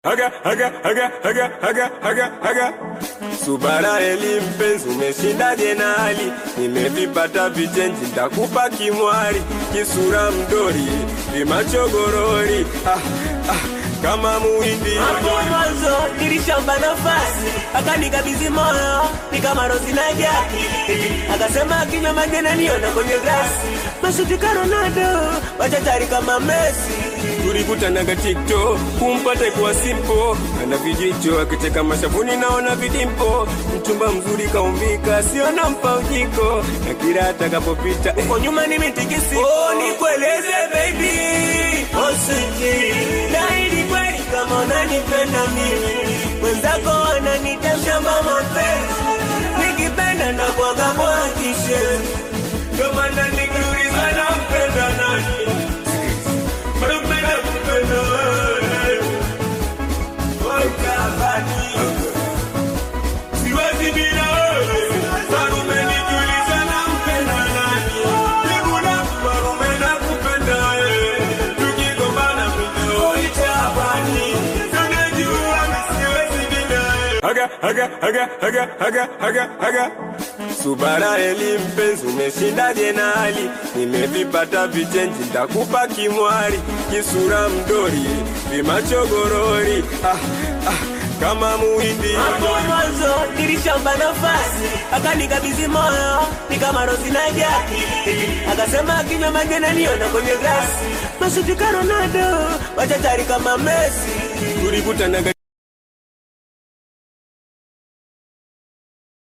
Haga Subara mpenzi umeshinda jenali, nimevipata vichenji nitakupa kimwari, kisura mdori vimacho gorori, kama muhindi. Hapo mwanzo nilishamba nafasi, akanikabidhi moyo ni kama Rozi na Jackie, akasema akinywa majena niona kwenye glasi, mashuti ka Ronaldo wachachari kama Messi. Tulikutanaga TikTok, kumpata kwa simple, ana vijicho akicheka mashavuni naona vidimpo, mchumba mzuri kaumbika siona mpa ujiko, na kila atakapopita uko nyuma ni mitikisi. Oh nikueleze baby, osiki daidi kweli kama unanipenda mimi, wenzako wananitasha mama penzi, nikipenda na kuaga kwa kishe, ndio maana nikiuliza nampenda nani, Subara mpenzi umeshinda jenali, nimevipata vichenji nitakupa kimwari, kisura mdori vimacho gorori, kama muhindi. Hapo mwanzo nilishamba nafasi, akanikabidhi moyo ni kama Rozi na Jackie, akasema akinywa majena niona kwenye glasi, mashuti ka Ronaldo wachachari kama Messi. Tulikutanaga